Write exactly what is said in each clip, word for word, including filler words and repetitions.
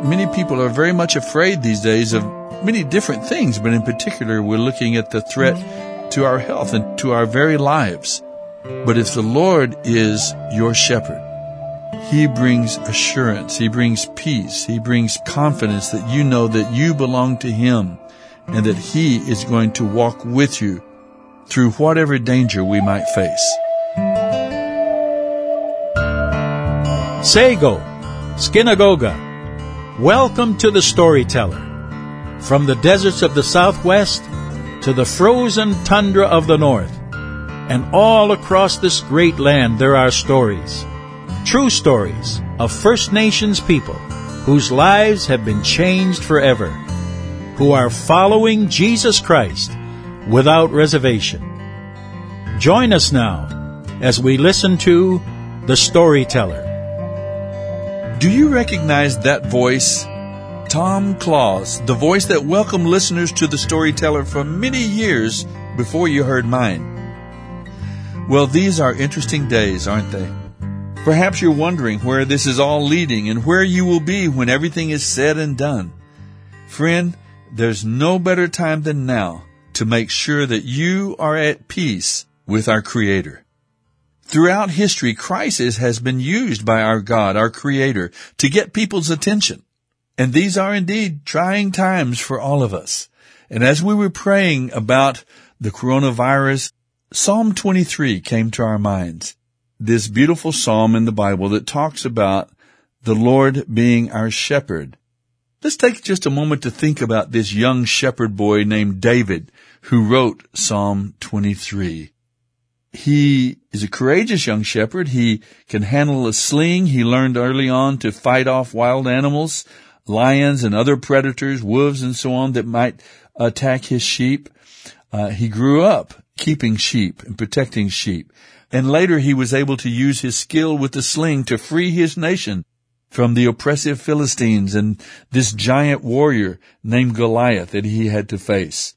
Many people are very much afraid these days of many different things, but in particular, we're looking at the threat to our health and to our very lives. But if the Lord is your shepherd, He brings assurance, He brings peace, He brings confidence that you know that you belong to Him and that He is going to walk with you through whatever danger we might face. Sego, Skinagoga, welcome to the Storyteller. From the deserts of the Southwest to the frozen tundra of the North, and all across this great land there are stories, true stories of First Nations people whose lives have been changed forever, who are following Jesus Christ without reservation. Join us now as we listen to The Storyteller. Do you recognize that voice? Tom Claus, the voice that welcomed listeners to The Storyteller for many years before you heard mine. Well, these are interesting days, aren't they? Perhaps you're wondering where this is all leading and where you will be when everything is said and done. Friend, there's no better time than now to make sure that you are at peace with our Creator. Throughout history, crisis has been used by our God, our Creator, to get people's attention. And these are indeed trying times for all of us. And as we were praying about the coronavirus, Psalm twenty-three came to our minds. This beautiful psalm in the Bible that talks about the Lord being our shepherd. Let's take just a moment to think about this young shepherd boy named David who wrote Psalm twenty-three. He is a courageous young shepherd. He can handle a sling. He learned early on to fight off wild animals, lions and other predators, wolves and so on that might attack his sheep. Uh, he grew up keeping sheep and protecting sheep. And later he was able to use his skill with the sling to free his nation from the oppressive Philistines and this giant warrior named Goliath that he had to face.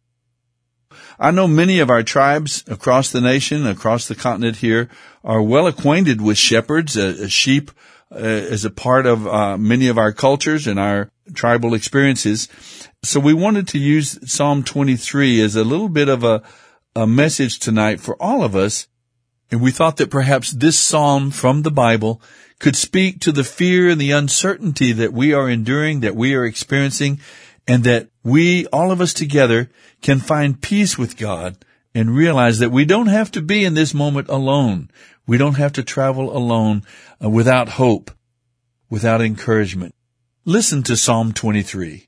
I know many of our tribes across the nation, across the continent here, are well acquainted with shepherds. Uh, sheep uh, is a part of uh, many of our cultures and our tribal experiences. So we wanted to use Psalm twenty-three as a little bit of a, a message tonight for all of us. And we thought that perhaps this psalm from the Bible could speak to the fear and the uncertainty that we are enduring, that we are experiencing, and that we, all of us together, can find peace with God and realize that we don't have to be in this moment alone. We don't have to travel alone uh, without hope, without encouragement. Listen to Psalm twenty-three.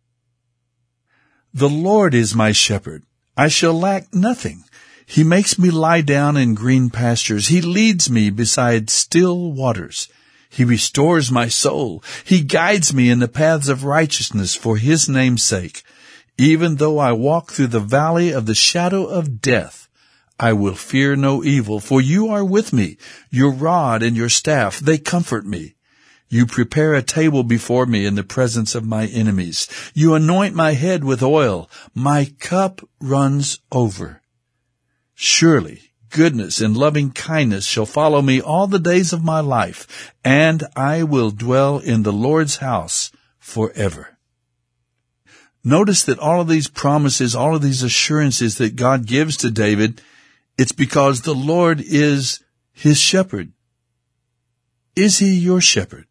The Lord is my shepherd. I shall lack nothing. He makes me lie down in green pastures. He leads me beside still waters. He restores my soul. He guides me in the paths of righteousness for His name's sake. Even though I walk through the valley of the shadow of death, I will fear no evil, for You are with me. Your rod and Your staff, they comfort me. You prepare a table before me in the presence of my enemies. You anoint my head with oil. My cup runs over. Surely goodness and loving kindness shall follow me all the days of my life, and I will dwell in the Lord's house forever. Notice that all of these promises, all of these assurances that God gives to David, it's because the Lord is his shepherd. Is He your shepherd?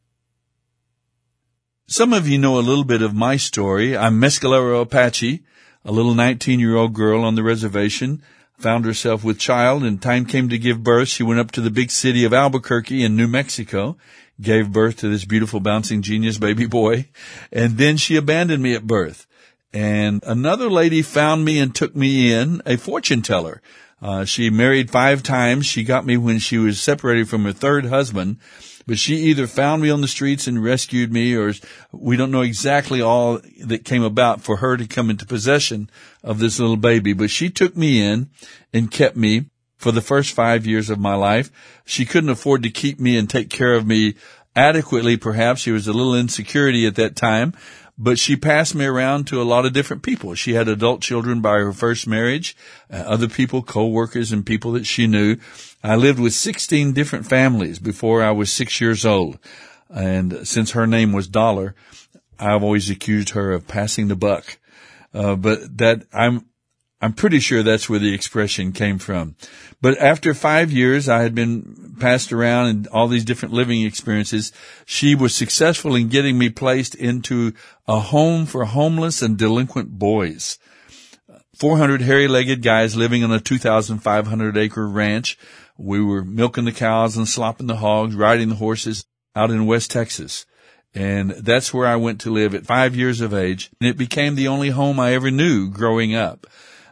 Some of you know a little bit of my story. I'm Mescalero Apache, a little nineteen-year-old girl on the reservation, found herself with child, and time came to give birth. She went up to the big city of Albuquerque in New Mexico, gave birth to this beautiful bouncing genius baby boy, and then she abandoned me at birth. And another lady found me and took me in, a fortune teller. Uh, she married five times. She got me when she was separated from her third husband. But she either found me on the streets and rescued me, or we don't know exactly all that came about for her to come into possession of this little baby. But she took me in and kept me for the first five years of my life. She couldn't afford to keep me and take care of me adequately, perhaps. She was a little insecurity at that time. But she passed me around to a lot of different people. She had adult children by her first marriage, uh, other people, co-workers and people that she knew. I lived with sixteen different families before I was six years old. And since her name was Dollar, I've always accused her of passing the buck. Uh, but that I'm, I'm pretty sure that's where the expression came from. But after five years, I had been passed around in all these different living experiences. She was successful in getting me placed into a home for homeless and delinquent boys. four hundred hairy-legged guys living on a two thousand five hundred acre ranch. We were milking the cows and slopping the hogs, riding the horses out in West Texas. And that's where I went to live at five years of age. And it became the only home I ever knew growing up.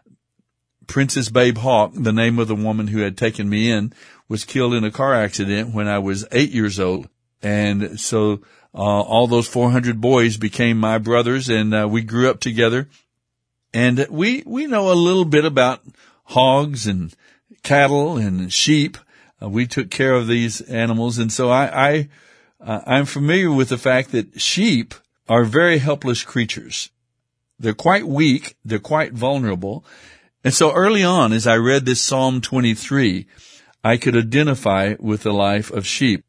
Princess Babe Hawk, the name of the woman who had taken me in, was killed in a car accident when I was eight years old. And so uh, all those four hundred boys became my brothers, and uh, we grew up together. And we we know a little bit about hogs and cattle and sheep. Uh, we took care of these animals. And so I... I Uh, I'm familiar with the fact that sheep are very helpless creatures. They're quite weak. They're quite vulnerable. And so early on, as I read this Psalm twenty-three, I could identify with the life of sheep.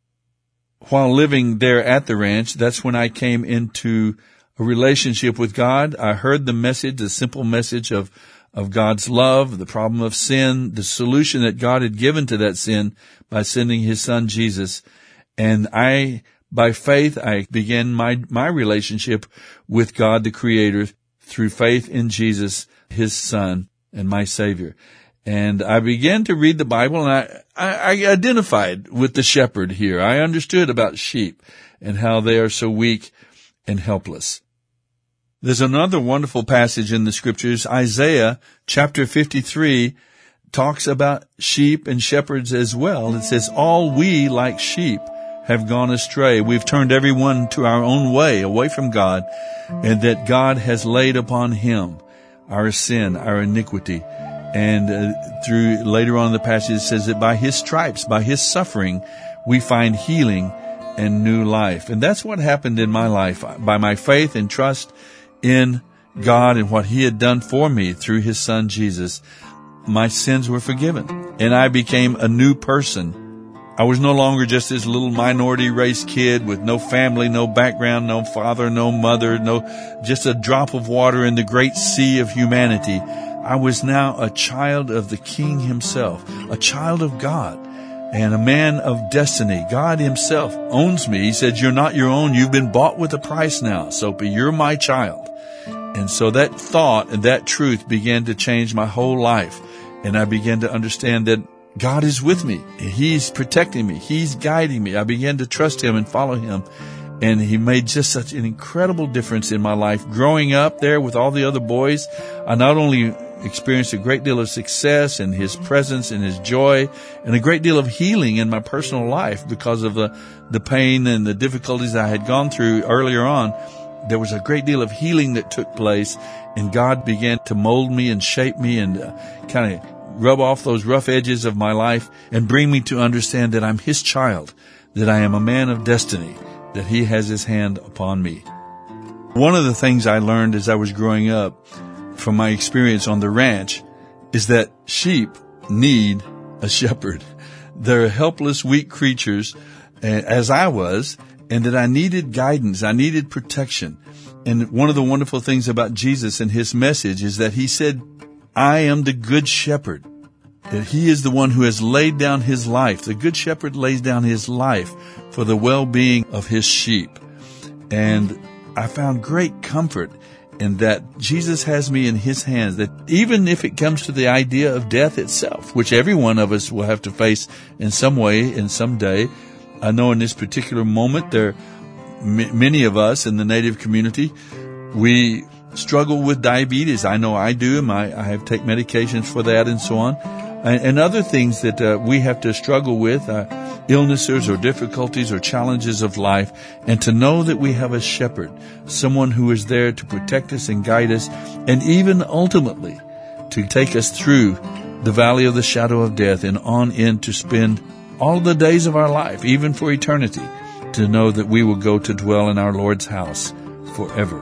While living there at the ranch, that's when I came into a relationship with God. I heard the message, the simple message of, of God's love, the problem of sin, the solution that God had given to that sin by sending his son Jesus. And I, by faith, I began my, my relationship with God, the Creator, through faith in Jesus, his son and my Savior. And I began to read the Bible, and I, I, I identified with the shepherd here. I understood about sheep and how they are so weak and helpless. There's another wonderful passage in the scriptures. Isaiah chapter fifty-three talks about sheep and shepherds as well. It says, all we like sheep have gone astray. We've turned everyone to our own way, away from God, and that God has laid upon him our sin, our iniquity. And uh, through later on in the passage, it says that by his stripes, by his suffering, we find healing and new life. And that's what happened in my life. By my faith and trust in God and what he had done for me through his son Jesus, my sins were forgiven, and I became a new person. I was no longer just this little minority race kid with no family, no background, no father, no mother, no, just a drop of water in the great sea of humanity. I was now a child of the King himself, a child of God, and a man of destiny. God himself owns me. He said, you're not your own. You've been bought with a price now, Soapy. You're my child. And so that thought and that truth began to change my whole life. And I began to understand that God is with me. He's protecting me. He's guiding me. I began to trust him and follow him. And he made just such an incredible difference in my life. Growing up there with all the other boys, I not only experienced a great deal of success and his presence and his joy and a great deal of healing in my personal life because of the, the pain and the difficulties I had gone through earlier on. There was a great deal of healing that took place, and God began to mold me and shape me and uh, kind of rub off those rough edges of my life and bring me to understand that I'm his child, that I am a man of destiny, that he has his hand upon me. One of the things I learned as I was growing up from my experience on the ranch is that sheep need a shepherd. They're helpless, weak creatures, as I was, and that I needed guidance. I needed protection. And one of the wonderful things about Jesus and his message is that he said, I am the good shepherd, that he is the one who has laid down his life. The good shepherd lays down his life for the well-being of his sheep. And I found great comfort in that Jesus has me in his hands, that even if it comes to the idea of death itself, which every one of us will have to face in some way, in some day. I know in this particular moment, there m- many of us in the Native community, we struggle with diabetes. I know I do. My, I have to take medications for that and so on. And, and other things that uh, we have to struggle with, uh, illnesses or difficulties or challenges of life. And to know that we have a shepherd, someone who is there to protect us and guide us, and even ultimately to take us through the valley of the shadow of death and on in to spend all the days of our life, even for eternity, to know that we will go to dwell in our Lord's house forever.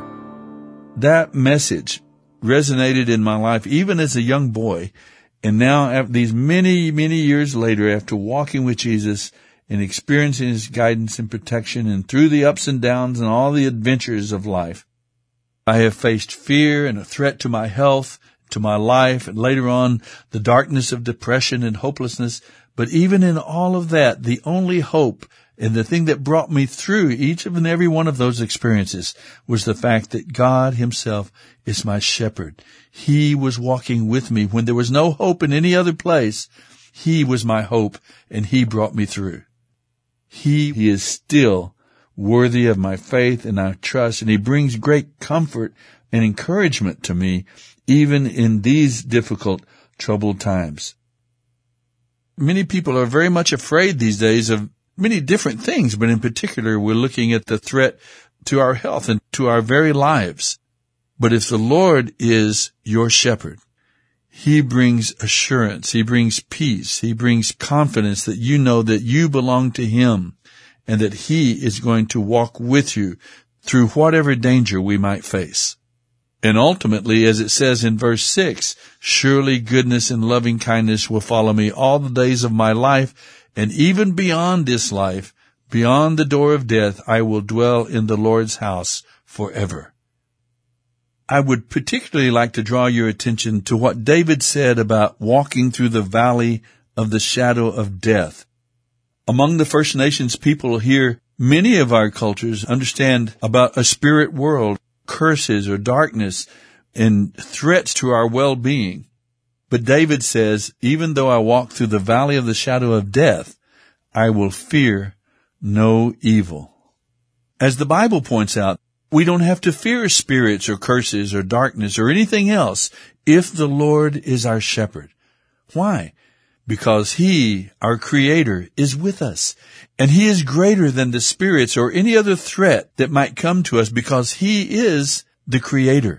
That message resonated in my life even as a young boy. And now, after these many, many years later, after walking with Jesus and experiencing His guidance and protection, and through the ups and downs and all the adventures of life, I have faced fear and a threat to my health, to my life, and later on, the darkness of depression and hopelessness. But even in all of that, the only hope and the thing that brought me through each and every one of those experiences was the fact that God Himself is my shepherd. He was walking with me when there was no hope in any other place. He was my hope, and He brought me through. He, he is still worthy of my faith and our trust, and He brings great comfort and encouragement to me, even in these difficult, troubled times. Many people are very much afraid these days of many different things, but in particular, we're looking at the threat to our health and to our very lives. But if the Lord is your shepherd, He brings assurance, He brings peace, He brings confidence that you know that you belong to Him and that He is going to walk with you through whatever danger we might face. And ultimately, as it says in verse six, surely goodness and loving kindness will follow me all the days of my life, and even beyond this life, beyond the door of death, I will dwell in the Lord's house forever. I would particularly like to draw your attention to what David said about walking through the valley of the shadow of death. Among the First Nations people here, many of our cultures understand about a spirit world, curses or darkness, and threats to our well-being. But David says, even though I walk through the valley of the shadow of death, I will fear no evil. As the Bible points out, we don't have to fear spirits or curses or darkness or anything else if the Lord is our shepherd. Why? Because He, our Creator, is with us. And He is greater than the spirits or any other threat that might come to us because He is the Creator.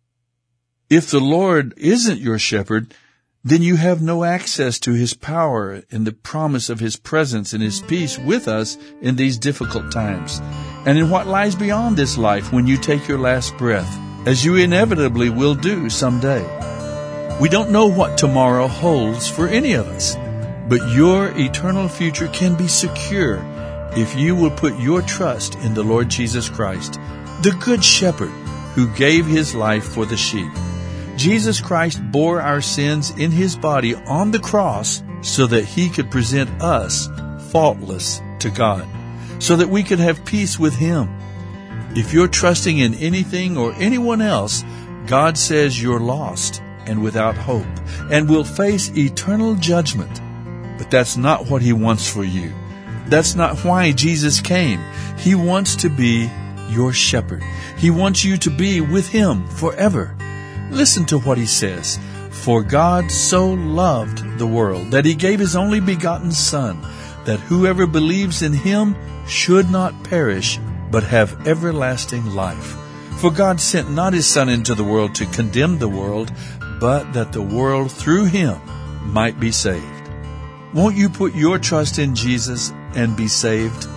If the Lord isn't your shepherd, then you have no access to His power and the promise of His presence and His peace with us in these difficult times, and in what lies beyond this life when you take your last breath, as you inevitably will do someday. We don't know what tomorrow holds for any of us, but your eternal future can be secure if you will put your trust in the Lord Jesus Christ, the Good Shepherd who gave His life for the sheep. Jesus Christ bore our sins in His body on the cross so that He could present us faultless to God, so that we could have peace with Him. If you're trusting in anything or anyone else, God says you're lost and without hope and will face eternal judgment. But that's not what He wants for you. That's not why Jesus came. He wants to be your shepherd. He wants you to be with Him forever. Listen to what He says. For God so loved the world that He gave His only begotten Son, that whoever believes in Him should not perish, but have everlasting life. For God sent not His Son into the world to condemn the world, but that the world through Him might be saved. Won't you put your trust in Jesus and be saved?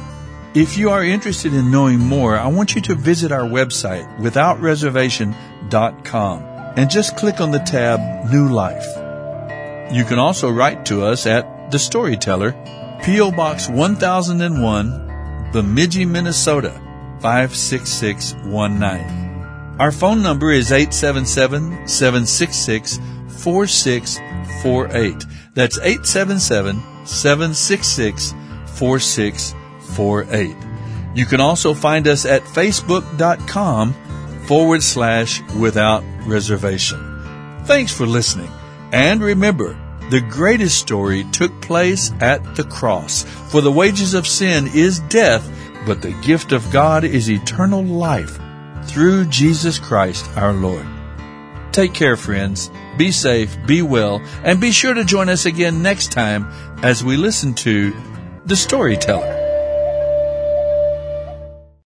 If you are interested in knowing more, I want you to visit our website, without reservation dot com, and just click on the tab New Life. You can also write to us at The Storyteller, P O Box one thousand one, Bemidji, Minnesota, five six six one nine. Our phone number is eight seven seven, seven six six, four six four eight. That's eight seven seven, seven six six, four six four eight. You can also find us at facebook.com forward slash without reservation. Thanks for listening. And remember, the greatest story took place at the cross. For the wages of sin is death, but the gift of God is eternal life through Jesus Christ our Lord. Take care, friends. Be safe, be well, and be sure to join us again next time as we listen to The Storyteller.